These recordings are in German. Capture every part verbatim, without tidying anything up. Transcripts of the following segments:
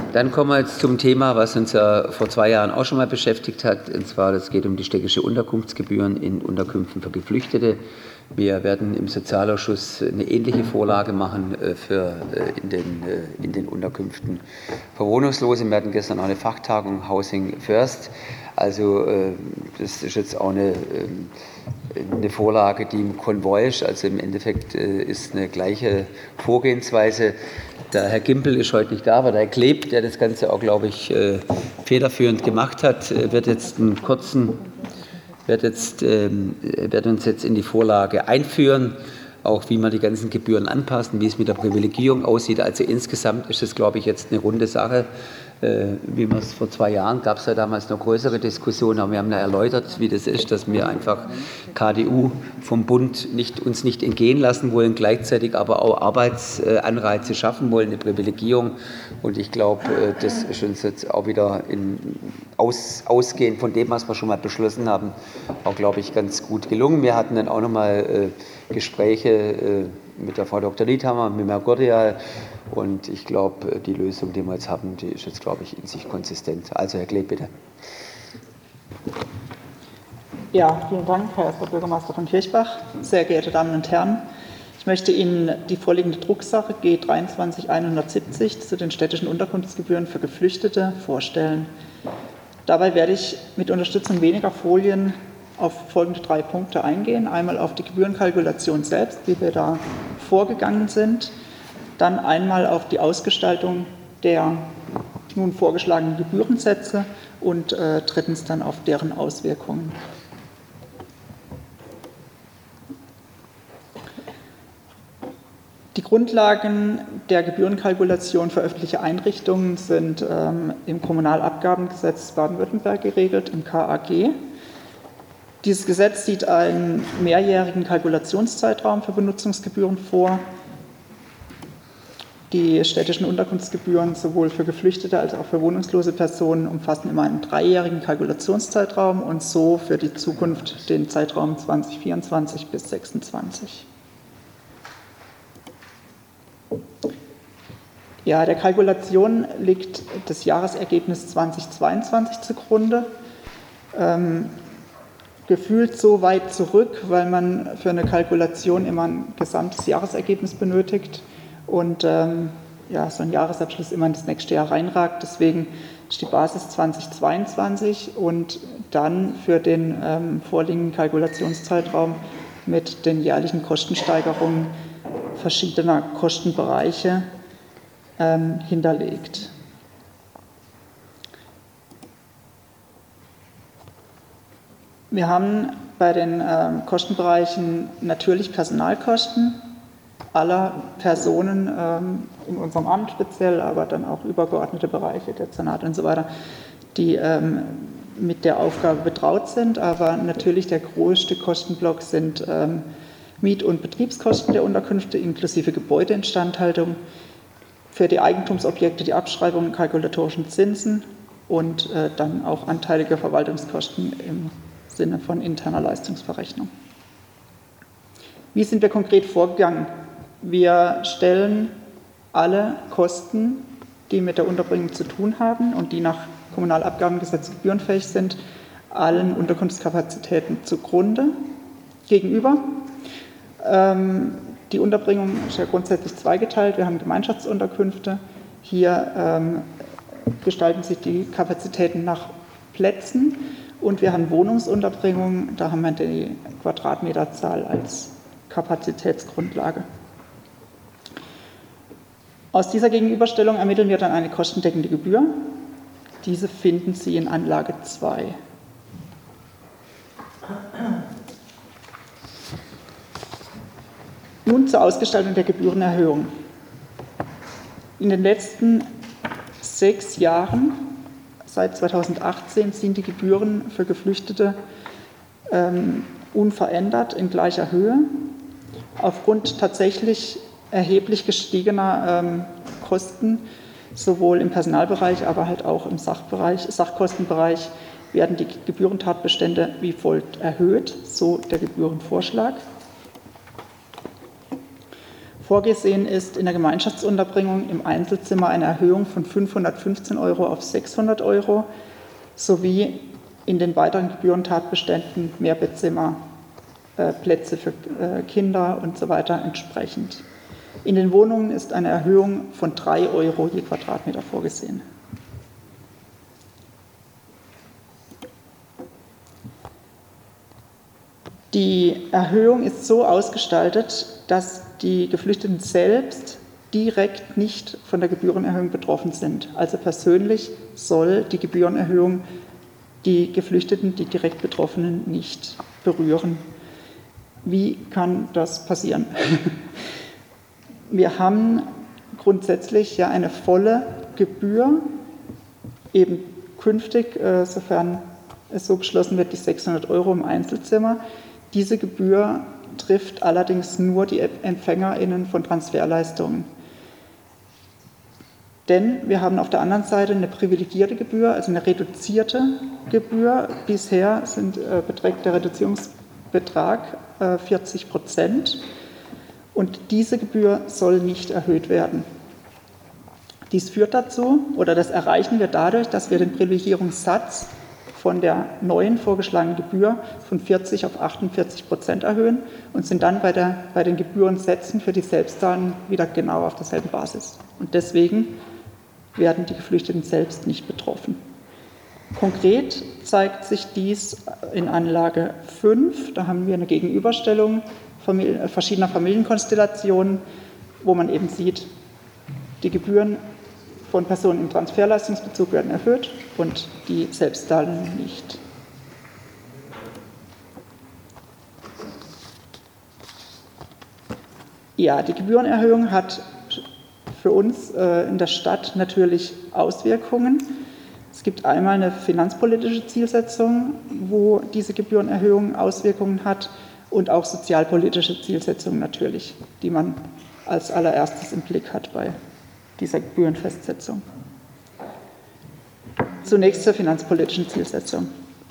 Dann kommen wir jetzt zum Thema, was uns ja vor zwei Jahren auch schon mal beschäftigt hat. Und zwar, es geht um die städtische Unterkunftsgebühren in Unterkünften für Geflüchtete. Wir werden im Sozialausschuss eine ähnliche Vorlage machen für in den, in den Unterkünften für Wohnungslose. Wir hatten gestern auch eine Fachtagung Housing First. Also das ist jetzt auch eine, eine Vorlage, die im Konvoi ist. Also im Endeffekt ist eine gleiche Vorgehensweise. Der Herr Gimpel ist heute nicht da, aber der Herr Kleb, der das Ganze auch, glaube ich, federführend gemacht hat, wird jetzt einen kurzen, wird, jetzt, wird uns jetzt in die Vorlage einführen, auch wie man die ganzen Gebühren anpassen, wie es mit der Privilegierung aussieht. Also insgesamt ist es, glaube ich, jetzt eine runde Sache. Wie man es vor zwei Jahren gab es ja damals noch größere Diskussionen, aber wir haben ja erläutert, wie das ist, dass wir einfach K D U vom Bund nicht, uns nicht entgehen lassen wollen, gleichzeitig aber auch Arbeitsanreize schaffen wollen, eine Privilegierung. Und ich glaube, das ist uns jetzt auch wieder in, aus, ausgehend von dem, was wir schon mal beschlossen haben, auch, glaube ich, ganz gut gelungen. Wir hatten dann auch noch mal äh, Gespräche äh, mit der Frau Doktor Liedhammer, mit Herrn Gordial. Und ich glaube, die Lösung, die wir jetzt haben, die ist jetzt, glaube ich, in sich konsistent. Also, Herr Kleb, bitte. Ja, vielen Dank, Herr Erster Bürgermeister von Kirchbach. Sehr geehrte Damen und Herren, ich möchte Ihnen die vorliegende Drucksache G dreiundzwanzig hundertsiebzig zu den städtischen Unterkunftsgebühren für Geflüchtete vorstellen. Dabei werde ich mit Unterstützung weniger Folien auf folgende drei Punkte eingehen. Einmal auf die Gebührenkalkulation selbst, wie wir da vorgegangen sind. Dann einmal auf die Ausgestaltung der nun vorgeschlagenen Gebührensätze und äh, drittens dann auf deren Auswirkungen. Die Grundlagen der Gebührenkalkulation für öffentliche Einrichtungen sind ähm, im Kommunalabgabengesetz Baden-Württemberg geregelt, im K A G. Dieses Gesetz sieht einen mehrjährigen Kalkulationszeitraum für Benutzungsgebühren vor. Die städtischen Unterkunftsgebühren sowohl für Geflüchtete als auch für wohnungslose Personen umfassen immer einen dreijährigen Kalkulationszeitraum und so für die Zukunft den Zeitraum zweitausendvierundzwanzig bis zweitausendsechsundzwanzig. Ja, der Kalkulation liegt das Jahresergebnis zweitausendzweiundzwanzig zugrunde. Ähm, gefühlt so weit zurück, weil man für eine Kalkulation immer ein gesamtes Jahresergebnis benötigt. Und ähm, ja, so ein Jahresabschluss immer in das nächste Jahr reinragt. Deswegen ist die Basis zweitausendzweiundzwanzig und dann für den ähm, vorliegenden Kalkulationszeitraum mit den jährlichen Kostensteigerungen verschiedener Kostenbereiche ähm, hinterlegt. Wir haben bei den ähm, Kostenbereichen natürlich Personalkosten aller Personen ähm, in unserem Amt speziell, aber dann auch übergeordnete Bereiche, Dezernat und so weiter, die ähm, mit der Aufgabe betraut sind. Aber natürlich der größte Kostenblock sind ähm, Miet- und Betriebskosten der Unterkünfte inklusive Gebäudeinstandhaltung, für die Eigentumsobjekte die Abschreibung und kalkulatorischen Zinsen und äh, dann auch anteilige Verwaltungskosten im Sinne von interner Leistungsverrechnung. Wie sind wir konkret vorgegangen? Wir stellen alle Kosten, die mit der Unterbringung zu tun haben und die nach Kommunalabgabengesetz gebührenfähig sind, allen Unterkunftskapazitäten zugrunde gegenüber. Ähm, die Unterbringung ist ja grundsätzlich zweigeteilt. Wir haben Gemeinschaftsunterkünfte. Hier ähm, gestalten sich die Kapazitäten nach Plätzen und wir haben Wohnungsunterbringung. Da haben wir die Quadratmeterzahl als Kapazitätsgrundlage. Aus dieser Gegenüberstellung ermitteln wir dann eine kostendeckende Gebühr. Diese finden Sie in Anlage zwei. Nun zur Ausgestaltung der Gebührenerhöhung. In den letzten sechs Jahren, seit zweitausendachtzehn, sind die Gebühren für Geflüchtete ähm, unverändert in gleicher Höhe. Aufgrund tatsächlich erheblich gestiegener ähm, Kosten, sowohl im Personalbereich, aber halt auch im Sachbereich, Sachkostenbereich, werden die Gebührentatbestände wie folgt erhöht, so der Gebührenvorschlag. Vorgesehen ist in der Gemeinschaftsunterbringung im Einzelzimmer eine Erhöhung von fünfhundertfünfzehn Euro auf sechshundert Euro sowie in den weiteren Gebührentatbeständen Mehrbettzimmer, äh, Plätze für äh, Kinder und so weiter entsprechend. In den Wohnungen ist eine Erhöhung von drei Euro je Quadratmeter vorgesehen. Die Erhöhung ist so ausgestaltet, dass die Geflüchteten selbst direkt nicht von der Gebührenerhöhung betroffen sind. Also persönlich soll die Gebührenerhöhung die Geflüchteten, die direkt Betroffenen, nicht berühren. Wie kann das passieren? Wir haben grundsätzlich ja eine volle Gebühr, eben künftig, äh, sofern es so beschlossen wird, die sechshundert Euro im Einzelzimmer. Diese Gebühr trifft allerdings nur die EmpfängerInnen von Transferleistungen. Denn wir haben auf der anderen Seite eine privilegierte Gebühr, also eine reduzierte Gebühr. Bisher sind, äh, beträgt der Reduzierungsbetrag äh, vierzig Prozent und diese Gebühr soll nicht erhöht werden. Dies führt dazu, oder das erreichen wir dadurch, dass wir den Privilegierungssatz von der neuen vorgeschlagenen Gebühr von vierzig auf achtundvierzig Prozent erhöhen und sind dann bei, der, bei den Gebührensätzen für die Selbstzahlen wieder genau auf derselben Basis. Und deswegen werden die Geflüchteten selbst nicht betroffen. Konkret zeigt sich dies in Anlage fünf. Da haben wir eine Gegenüberstellung Familie, verschiedener Familienkonstellationen, wo man eben sieht, die Gebühren von Personen im Transferleistungsbezug werden erhöht und die Selbstzahlen nicht. Ja, die Gebührenerhöhung hat für uns äh, in der Stadt natürlich Auswirkungen. Es gibt einmal eine finanzpolitische Zielsetzung, wo diese Gebührenerhöhung Auswirkungen hat, und auch sozialpolitische Zielsetzungen natürlich, die man als allererstes im Blick hat bei dieser Gebührenfestsetzung. Zunächst zur finanzpolitischen Zielsetzung.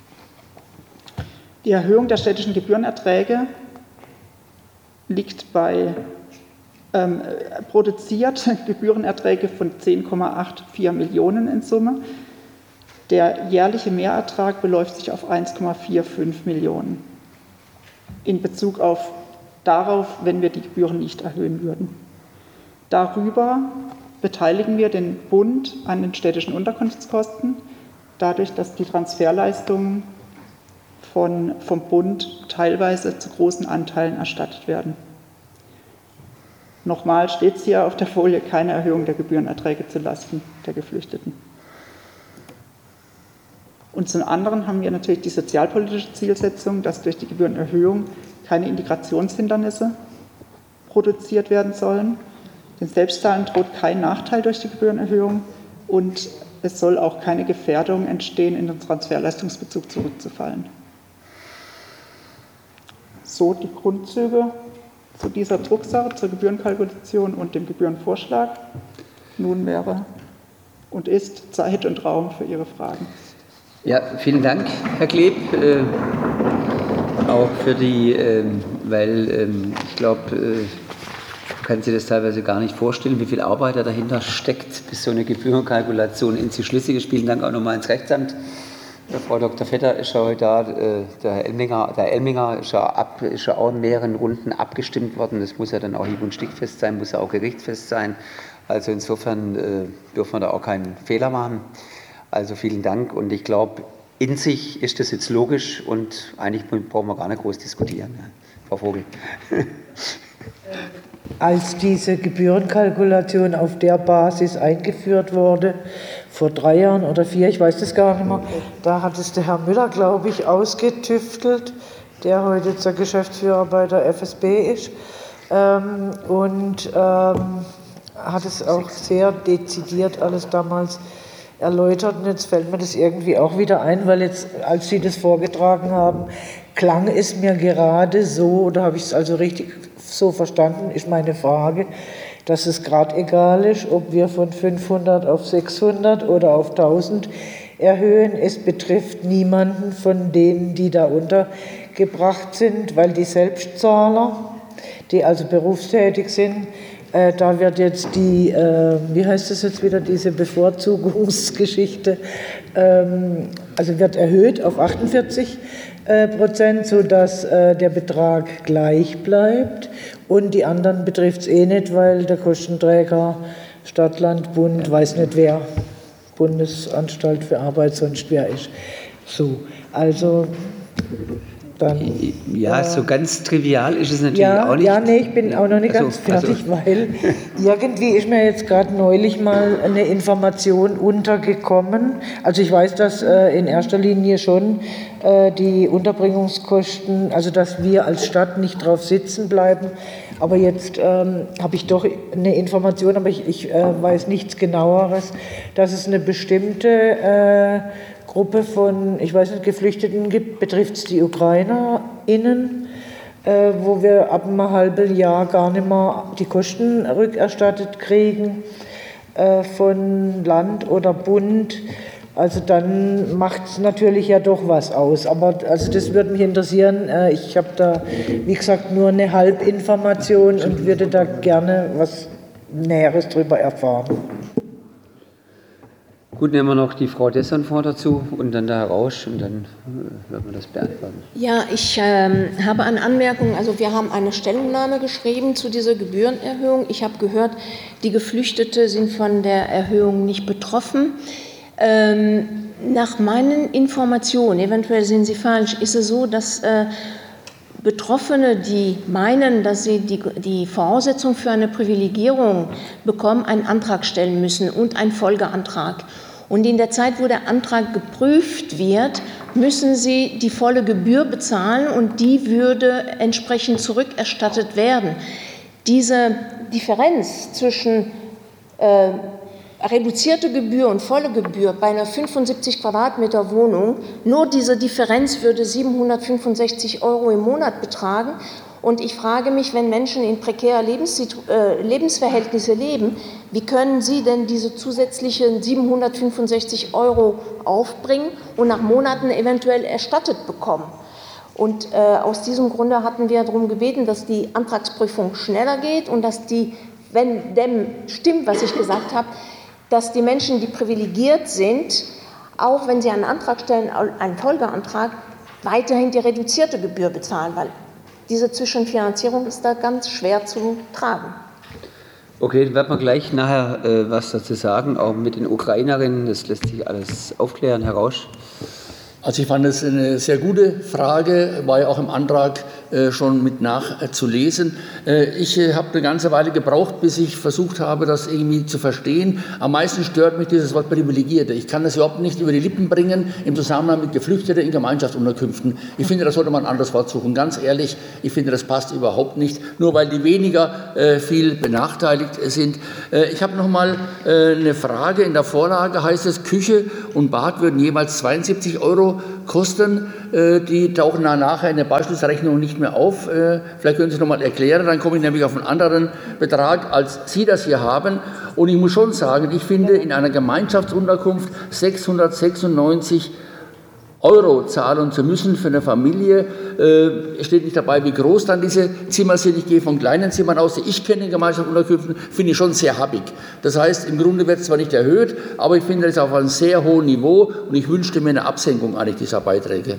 Die Erhöhung der städtischen Gebührenerträge liegt bei ähm, produziert Gebührenerträge von zehn Komma vierundachtzig Millionen in Summe. Der jährliche Mehrertrag beläuft sich auf eins Komma fünfundvierzig Millionen in Bezug auf darauf, wenn wir die Gebühren nicht erhöhen würden. Darüber beteiligen wir den Bund an den städtischen Unterkunftskosten, dadurch, dass die Transferleistungen von, vom Bund teilweise zu großen Anteilen erstattet werden. Nochmal steht es hier auf der Folie, keine Erhöhung der Gebührenerträge zulasten der Geflüchteten. Und zum anderen haben wir natürlich die sozialpolitische Zielsetzung, dass durch die Gebührenerhöhung keine Integrationshindernisse produziert werden sollen. Den Selbstzahlen droht kein Nachteil durch die Gebührenerhöhung und es soll auch keine Gefährdung entstehen, in den Transferleistungsbezug zurückzufallen. So die Grundzüge zu dieser Drucksache, zur Gebührenkalkulation und dem Gebührenvorschlag. Nun wäre und ist Zeit und Raum für Ihre Fragen. Ja, vielen Dank, Herr Kleb, äh, auch für die, äh, weil äh, ich glaube, äh, kann sich das teilweise gar nicht vorstellen, wie viel Arbeit da dahinter steckt, bis so eine Gebührenkalkulation in sich schlüssig ist. Vielen Dank auch nochmal ins Rechtsamt. Der Frau Doktor Vetter ist ja heute da, äh, der Herr Elminger, der Elminger ist ja, ab, ist ja auch in mehreren Runden abgestimmt worden. Das muss ja dann auch hieb- und stichfest sein, muss ja auch gerichtsfest sein. Also insofern äh, dürfen wir da auch keinen Fehler machen. Also vielen Dank und ich glaube, in sich ist das jetzt logisch und eigentlich brauchen wir gar nicht groß diskutieren. Ja. Frau Vogel. Als diese Gebührenkalkulation auf der Basis eingeführt wurde, vor drei Jahren oder vier, ich weiß das gar nicht mehr, da hat es der Herr Müller, glaube ich, ausgetüftelt, der heute zur Geschäftsführer bei der F S B ist, ähm, und ähm, hat es auch sehr dezidiert alles damals erläutert. Und jetzt fällt mir das irgendwie auch wieder ein, weil jetzt, als Sie das vorgetragen haben, klang es mir gerade so, oder habe ich es also richtig so verstanden, ist meine Frage, dass es gerade egal ist, ob wir von fünfhundert auf sechshundert oder auf tausend erhöhen. Es betrifft niemanden von denen, die da untergebracht sind, weil die Selbstzahler die also berufstätig sind. Äh, da wird jetzt die, äh, wie heißt das jetzt wieder, diese Bevorzugungsgeschichte, ähm, also wird erhöht auf achtundvierzig äh, Prozent, sodass äh, der Betrag gleich bleibt. Und die anderen betrifft es eh nicht, weil der Kostenträger Stadt, Land, Bund, weiß nicht wer, Bundesanstalt für Arbeit, sonst wer ist. So, also dann... Ja, äh, so ganz trivial ist es natürlich ja, auch nicht. Ja, nee, ich bin auch noch nicht also, ganz fertig, also. weil irgendwie ist mir jetzt gerade neulich mal eine Information untergekommen. Also ich weiß, dass äh, in erster Linie schon äh, die Unterbringungskosten, also dass wir als Stadt nicht drauf sitzen bleiben. Aber jetzt ähm, habe ich doch eine Information, aber ich, ich äh, weiß nichts Genaueres, dass es eine bestimmte äh, Gruppe von, ich weiß nicht, Geflüchteten gibt, betrifft es die UkrainerInnen, äh, wo wir ab einem halben Jahr gar nicht mehr die Kosten rückerstattet kriegen äh, von Land oder Bund. Also dann macht es natürlich ja doch was aus. Aber also das würde mich interessieren. Äh, ich habe da, wie gesagt, nur eine Halbinformation und würde da gerne was Näheres darüber erfahren. Gut, nehmen wir noch die Frau Dessernfort dazu und dann da heraus und dann äh, werden wir das beantworten. Ja, ich ähm, habe eine Anmerkung. Also wir haben eine Stellungnahme geschrieben zu dieser Gebührenerhöhung. Ich habe gehört, die Geflüchteten sind von der Erhöhung nicht betroffen. Ähm, nach meinen Informationen, eventuell sind sie falsch, ist es so, dass äh, Betroffene, die meinen, dass sie die, die Voraussetzung für eine Privilegierung bekommen, einen Antrag stellen müssen und einen Folgeantrag. Und in der Zeit, wo der Antrag geprüft wird, müssen sie die volle Gebühr bezahlen und die würde entsprechend zurückerstattet werden. Diese Differenz zwischen äh, reduzierte Gebühr und volle Gebühr bei einer fünfundsiebzig Quadratmeter Wohnung, nur diese Differenz würde siebenhundertfünfundsechzig Euro im Monat betragen. Und ich frage mich, wenn Menschen in prekären äh, Lebensverhältnissen leben, wie können sie denn diese zusätzlichen siebenhundertfünfundsechzig Euro aufbringen und nach Monaten eventuell erstattet bekommen? Und äh, aus diesem Grunde hatten wir darum gebeten, dass die Antragsprüfung schneller geht und dass die, wenn dem stimmt, was ich gesagt habe, dass die Menschen, die privilegiert sind, auch wenn sie einen Antrag stellen, einen Folgeantrag, weiterhin die reduzierte Gebühr bezahlen, weil diese Zwischenfinanzierung ist da ganz schwer zu tragen. Okay, dann werden wir gleich nachher äh, was dazu sagen, auch mit den Ukrainerinnen, das lässt sich alles aufklären, Herr Rausch. Also ich fand das eine sehr gute Frage, war ja auch im Antrag äh, schon mit nachzulesen. Äh, ich äh, habe eine ganze Weile gebraucht, bis ich versucht habe, das irgendwie zu verstehen. Am meisten stört mich dieses Wort Privilegierte. Ich kann das überhaupt nicht über die Lippen bringen im Zusammenhang mit Geflüchteten in Gemeinschaftsunterkünften. Ich finde, da sollte man ein anderes Wort suchen. Ganz ehrlich, ich finde, das passt überhaupt nicht, nur weil die weniger äh, viel benachteiligt sind. Äh, ich habe noch mal äh, eine Frage. In der Vorlage heißt es, Küche und Bad würden jeweils zweiundsiebzig Euro kosten, die tauchen dann nachher in der Beispielsrechnung nicht mehr auf. Vielleicht können Sie es noch mal erklären, dann komme ich nämlich auf einen anderen Betrag, als Sie das hier haben. Und ich muss schon sagen, ich finde in einer Gemeinschaftsunterkunft sechshundertsechsundneunzig Euro zahlen zu müssen für eine Familie. Es steht nicht dabei, wie groß dann diese Zimmer sind. Ich gehe von kleinen Zimmern aus, die ich kenne in Gemeinschaftsunterkünften, finde ich schon sehr happig. Das heißt, im Grunde wird es zwar nicht erhöht, aber ich finde es auf einem sehr hohen Niveau und ich wünschte mir eine Absenkung eigentlich dieser Beiträge.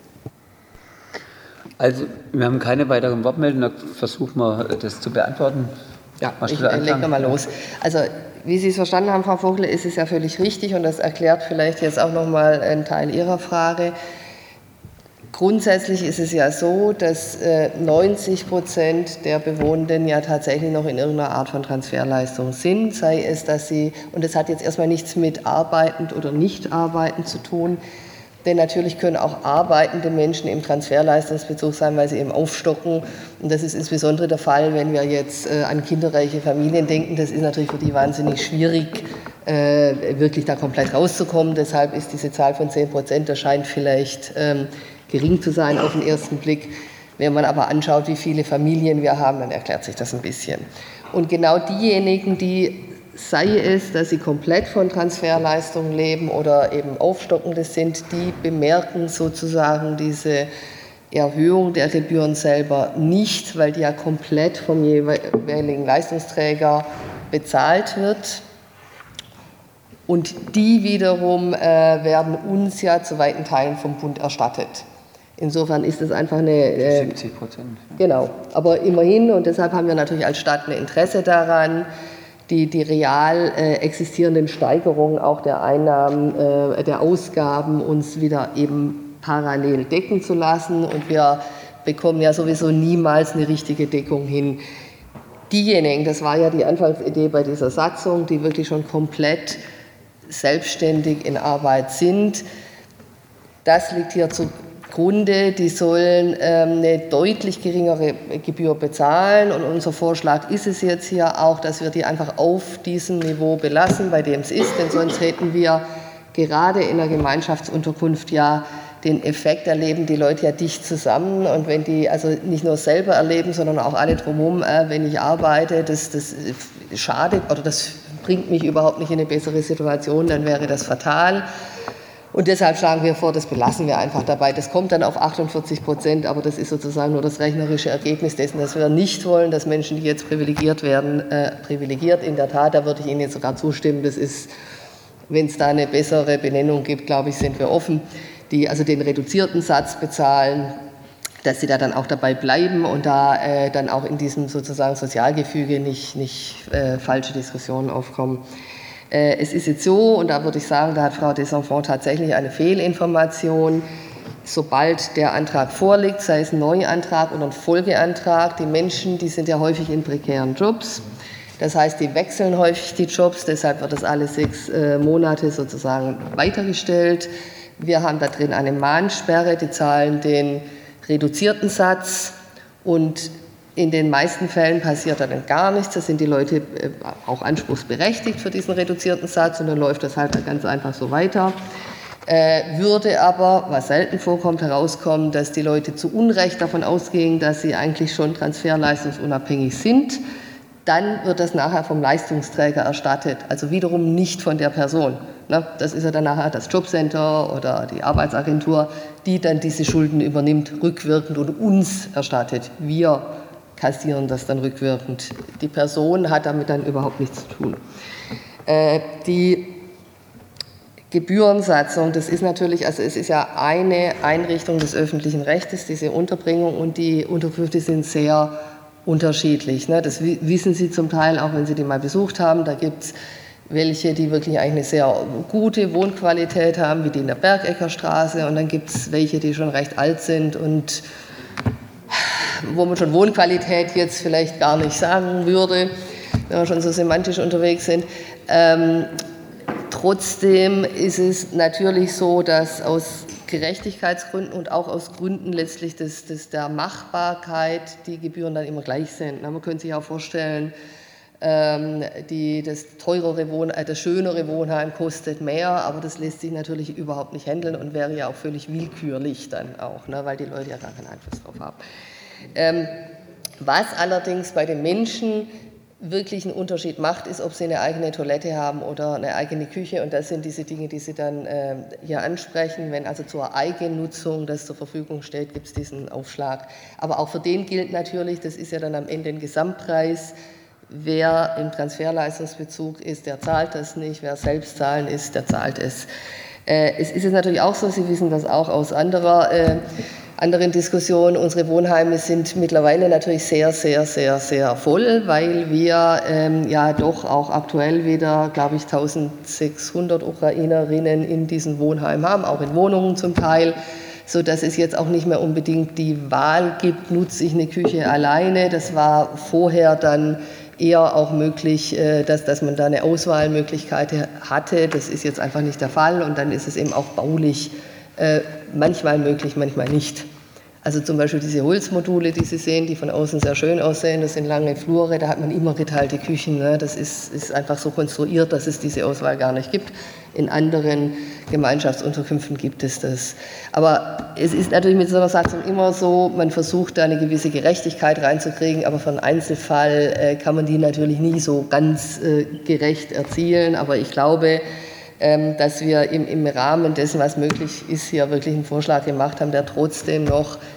Also, wir haben keine weiteren Wortmeldungen, dann versuchen wir das zu beantworten. Ja, ich lege mal los. Also, wie Sie es verstanden haben, Frau Vogel, ist es ja völlig richtig und das erklärt vielleicht jetzt auch noch mal einen Teil Ihrer Frage. Grundsätzlich ist es ja so, dass neunzig Prozent der Bewohnenden ja tatsächlich noch in irgendeiner Art von Transferleistung sind, sei es, dass sie, und das hat jetzt erstmal nichts mit arbeitend oder nicht arbeitend zu tun, denn natürlich können auch arbeitende Menschen im Transferleistungsbezug sein, weil sie eben aufstocken. Und das ist insbesondere der Fall, wenn wir jetzt äh, an kinderreiche Familien denken. Das ist natürlich für die wahnsinnig schwierig, äh, wirklich da komplett rauszukommen. Deshalb ist diese Zahl von zehn Prozent, das scheint vielleicht ähm, gering zu sein auf den ersten Blick. Wenn man aber anschaut, wie viele Familien wir haben, dann erklärt sich das ein bisschen. Und genau diejenigen, die, sei es, dass sie komplett von Transferleistungen leben oder eben Aufstockendes sind, die bemerken sozusagen diese Erhöhung der Gebühren selber nicht, weil die ja komplett vom jeweiligen Leistungsträger bezahlt wird. Und die wiederum äh, werden uns ja zu weiten Teilen vom Bund erstattet. Insofern ist es einfach eine... Äh, siebzig Prozent. Genau, aber immerhin, und deshalb haben wir natürlich als Stadt ein Interesse daran, die, die real äh, existierenden Steigerungen auch der Einnahmen, äh, der Ausgaben uns wieder eben parallel decken zu lassen. Und wir bekommen ja sowieso niemals eine richtige Deckung hin. Diejenigen, das war ja die Anfangsidee bei dieser Satzung, die wirklich schon komplett selbstständig in Arbeit sind, das liegt hier zugrunde, die sollen ähm, eine deutlich geringere Gebühr bezahlen und unser Vorschlag ist es jetzt hier auch, dass wir die einfach auf diesem Niveau belassen, bei dem es ist, denn sonst hätten wir gerade in der Gemeinschaftsunterkunft ja den Effekt, erleben die Leute ja dicht zusammen und wenn die also nicht nur selber erleben, sondern auch alle drumherum, äh, wenn ich arbeite, das, das schadet oder das bringt mich überhaupt nicht in eine bessere Situation, dann wäre das fatal. Und deshalb schlagen wir vor, das belassen wir einfach dabei. Das kommt dann auf achtundvierzig Prozent, aber das ist sozusagen nur das rechnerische Ergebnis dessen, dass wir nicht wollen, dass Menschen, die jetzt privilegiert werden, äh, privilegiert. In der Tat, da würde ich Ihnen jetzt sogar zustimmen, das ist, wenn es da eine bessere Benennung gibt, glaube ich, sind wir offen, die also den reduzierten Satz bezahlen, dass sie da dann auch dabei bleiben und da äh, dann auch in diesem sozusagen Sozialgefüge nicht, nicht äh, falsche Diskussionen aufkommen. Äh, es ist jetzt so, und da würde ich sagen, da hat Frau Desenfants tatsächlich eine Fehlinformation. Sobald der Antrag vorliegt, sei es ein Neuantrag oder ein Folgeantrag, die Menschen, die sind ja häufig in prekären Jobs. Das heißt, die wechseln häufig die Jobs, deshalb wird das alle sechs äh, Monate sozusagen weitergestellt. Wir haben da drin eine Mahnsperre, die zahlen den reduzierten Satz und in den meisten Fällen passiert dann gar nichts. Da sind die Leute auch anspruchsberechtigt für diesen reduzierten Satz und dann läuft das halt ganz einfach so weiter. Äh, würde aber, was selten vorkommt, herauskommen, dass die Leute zu Unrecht davon ausgehen, dass sie eigentlich schon transferleistungsunabhängig sind. Dann wird das nachher vom Leistungsträger erstattet, also wiederum nicht von der Person. Das ist ja dann nachher das Jobcenter oder die Arbeitsagentur, die dann diese Schulden übernimmt, rückwirkend und uns erstattet. Wir kassieren das dann rückwirkend. Die Person hat damit dann überhaupt nichts zu tun. Äh, die Gebührensatzung, das ist natürlich, also es ist ja eine Einrichtung des öffentlichen Rechtes, diese Unterbringung, und die Unterkünfte sind sehr unterschiedlich. Ne? Das wissen Sie zum Teil, auch wenn Sie die mal besucht haben. Da gibt es welche, die wirklich eigentlich eine sehr gute Wohnqualität haben, wie die in der Bergeckerstraße. Und dann gibt es welche, die schon recht alt sind und wo man schon Wohnqualität jetzt vielleicht gar nicht sagen würde, wenn wir schon so semantisch unterwegs sind. Ähm, trotzdem ist es natürlich so, dass aus Gerechtigkeitsgründen und auch aus Gründen letztlich des, des der Machbarkeit die Gebühren dann immer gleich sind. Man könnte sich auch vorstellen, ähm, die, das teurere Wohn, äh, das schönere Wohnheim kostet mehr, aber das lässt sich natürlich überhaupt nicht handeln und wäre ja auch völlig willkürlich dann auch, ne, weil die Leute ja gar keinen Einfluss drauf haben. Ähm, was allerdings bei den Menschen wirklich einen Unterschied macht, ist, ob sie eine eigene Toilette haben oder eine eigene Küche. Und das sind diese Dinge, die Sie dann äh, hier ansprechen. Wenn also zur Eigennutzung das zur Verfügung steht, gibt es diesen Aufschlag. Aber auch für den gilt natürlich, das ist ja dann am Ende ein Gesamtpreis. Wer im Transferleistungsbezug ist, der zahlt das nicht. Wer selbst zahlen ist, der zahlt es. Äh, es ist jetzt natürlich auch so, Sie wissen das auch aus anderer äh, anderen Diskussionen, unsere Wohnheime sind mittlerweile natürlich sehr, sehr, sehr, sehr voll, weil wir ähm, ja doch auch aktuell wieder, glaube ich, eintausendsechshundert Ukrainerinnen in diesen Wohnheimen haben, auch in Wohnungen zum Teil, sodass es jetzt auch nicht mehr unbedingt die Wahl gibt, nutze ich eine Küche alleine. Das war vorher dann eher auch möglich, dass, dass man da eine Auswahlmöglichkeit hatte. Das ist jetzt einfach nicht der Fall und dann ist es eben auch baulich äh, manchmal möglich, manchmal nicht. Also zum Beispiel diese Holzmodule, die Sie sehen, die von außen sehr schön aussehen, das sind lange Flure, da hat man immer geteilte Küchen. Ne? Das ist, ist einfach so konstruiert, dass es diese Auswahl gar nicht gibt. In anderen Gemeinschaftsunterkünften gibt es das. Aber es ist natürlich mit so einer Satzung immer so, man versucht da eine gewisse Gerechtigkeit reinzukriegen, aber für einen Einzelfall äh, kann man die natürlich nie so ganz äh, gerecht erzielen. Aber ich glaube, ähm, dass wir im, im Rahmen dessen, was möglich ist, hier wirklich einen Vorschlag gemacht haben, der trotzdem noch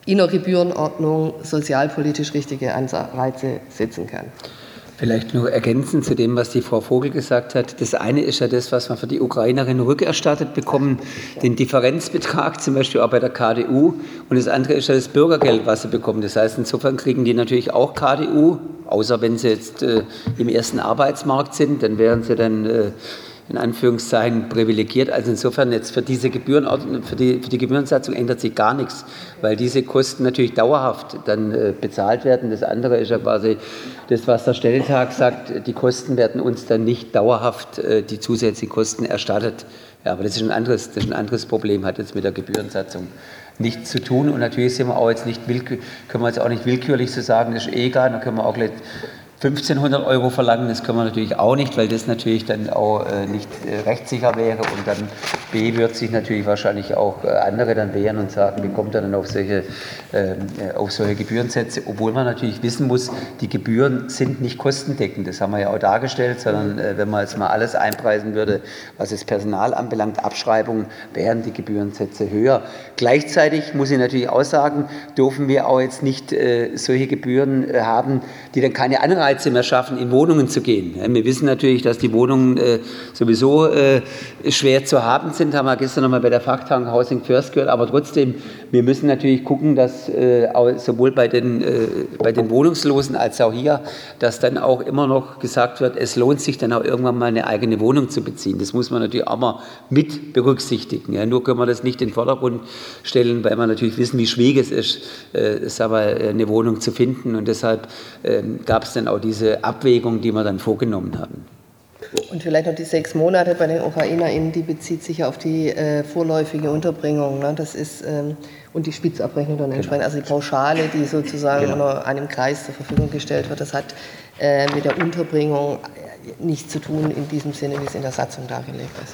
in der Gebührenordnung sozialpolitisch richtige Anreize setzen kann. Vielleicht nur ergänzend zu dem, was die Frau Vogel gesagt hat. Das eine ist ja das, was wir für die Ukrainerinnen rückerstattet bekommen, den Differenzbetrag zum Beispiel auch bei der K D U. Und das andere ist ja das Bürgergeld, was sie bekommen. Das heißt, insofern kriegen die natürlich auch K D U, außer wenn sie jetzt äh, im ersten Arbeitsmarkt sind, dann wären sie dann äh, in Anführungszeichen privilegiert. Also insofern jetzt für diese Gebühren, für die, für die Gebührensatzung ändert sich gar nichts, weil diese Kosten natürlich dauerhaft dann äh, bezahlt werden. Das andere ist ja quasi das, was der Stelltag sagt, die Kosten werden uns dann nicht dauerhaft, äh, die zusätzlichen Kosten erstattet. Ja, aber das ist ein anderes, das ist ein anderes Problem, hat jetzt mit der Gebührensatzung nichts zu tun. Und natürlich sind wir auch jetzt nicht willkür, können wir jetzt auch nicht willkürlich so sagen, das ist eh egal, dann können wir auch gleich fünfzehnhundert Euro verlangen, das können wir natürlich auch nicht, weil das natürlich dann auch äh, nicht äh, rechtssicher wäre und dann B wird sich natürlich wahrscheinlich auch äh, andere dann wehren und sagen, wie kommt er dann auf solche, äh, auf solche Gebührensätze, obwohl man natürlich wissen muss, die Gebühren sind nicht kostendeckend, das haben wir ja auch dargestellt, sondern äh, wenn man jetzt mal alles einpreisen würde, was das Personal anbelangt, Abschreibungen, wären die Gebührensätze höher. Gleichzeitig muss ich natürlich auch sagen, dürfen wir auch jetzt nicht äh, solche Gebühren äh, haben, die dann keine Anreize mehr schaffen, in Wohnungen zu gehen. Wir wissen natürlich, dass die Wohnungen äh, sowieso äh, schwer zu haben sind, haben wir gestern noch mal bei der Fachtagung Housing First gehört, aber trotzdem, wir müssen natürlich gucken, dass äh, auch sowohl bei den, äh, bei den Wohnungslosen als auch hier, dass dann auch immer noch gesagt wird, es lohnt sich dann auch irgendwann mal eine eigene Wohnung zu beziehen. Das muss man natürlich auch mal mit berücksichtigen. Ja. Nur können wir das nicht in den Vordergrund stellen, weil wir natürlich wissen, wie schwierig es ist, äh, sag mal, eine Wohnung zu finden und deshalb äh, gab es dann auch diese Abwägung, die wir dann vorgenommen haben. Und vielleicht noch die sechs Monate bei den UkrainerInnen, die bezieht sich ja auf die äh, vorläufige Unterbringung. Ne? Das ist, ähm, und die Spitzabrechnung dann entsprechend. Also die Pauschale, die sozusagen genau. einem Kreis zur Verfügung gestellt wird, das hat äh, mit der Unterbringung nichts zu tun in diesem Sinne, wie es in der Satzung dargelegt ist.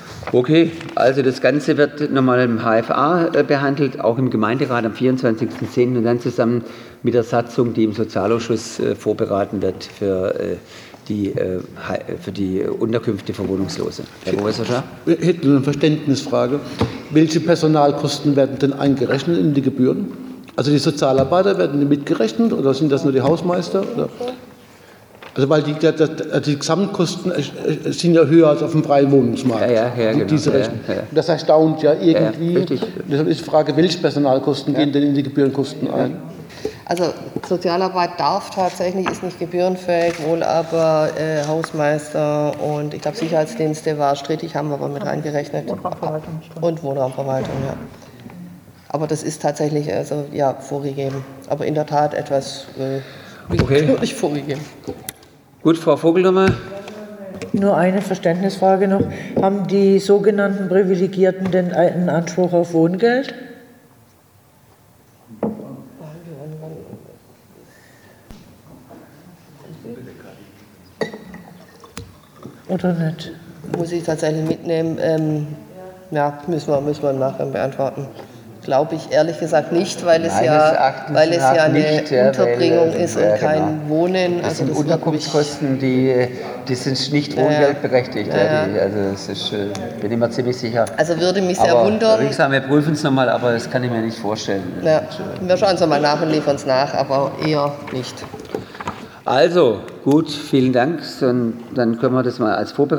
Okay, also das Ganze wird nochmal im H F A äh, behandelt, auch im Gemeinderat am vierundzwanzigsten zehnten und dann zusammen mit der Satzung, die im Sozialausschuss äh, vorberaten wird für, äh, die, äh, für die Unterkünfte für Wohnungslose. Herr Professor Schaar? Wir hätten eine Verständnisfrage. Welche Personalkosten werden denn eingerechnet in die Gebühren? Also die Sozialarbeiter, werden die mitgerechnet oder sind das nur die Hausmeister? Oder? Also weil die, die, die Gesamtkosten sind ja höher als auf dem freien Wohnungsmarkt. Ja, ja, ja, genau. Diese Rechnung. Ja, ja. Das erstaunt ja irgendwie. Ja, ja, deshalb ist die Frage, welche Personalkosten ja. gehen denn in die Gebührenkosten ein? Also Sozialarbeit darf tatsächlich, ist nicht gebührenfähig, wohl aber äh, Hausmeister und ich glaube Sicherheitsdienste war strittig, haben wir aber mit reingerechnet. Wohnraumverwaltung. Und Wohnraumverwaltung, ja. Aber das ist tatsächlich also, ja, vorgegeben. Aber in der Tat etwas äh, willkürlich vorgegeben. Gut, Frau Vogel nochmal. Nur eine Verständnisfrage noch. Haben die sogenannten Privilegierten denn einen Anspruch auf Wohngeld? Oder nicht? Muss ich tatsächlich mitnehmen. Ähm, ja, müssen wir, müssen wir im Nachgang beantworten. Glaube ich ehrlich gesagt nicht, weil es ja, weil es ja eine nicht, ja, Unterbringung weil, ist und ja, kein genau. Wohnen. Das also sind das Unterkunftskosten, die, die sind nicht wohngeldberechtigt. Ja, ja. Ja, die, also das ist, bin ich mir ziemlich sicher. Also würde mich sehr aber, wundern. Wie gesagt, wir prüfen es nochmal, aber das kann ich mir nicht vorstellen. Ja, wir schauen es nochmal nach und liefern es nach, aber eher nicht. Also, gut, vielen Dank. Dann können wir das mal als Vorbereitung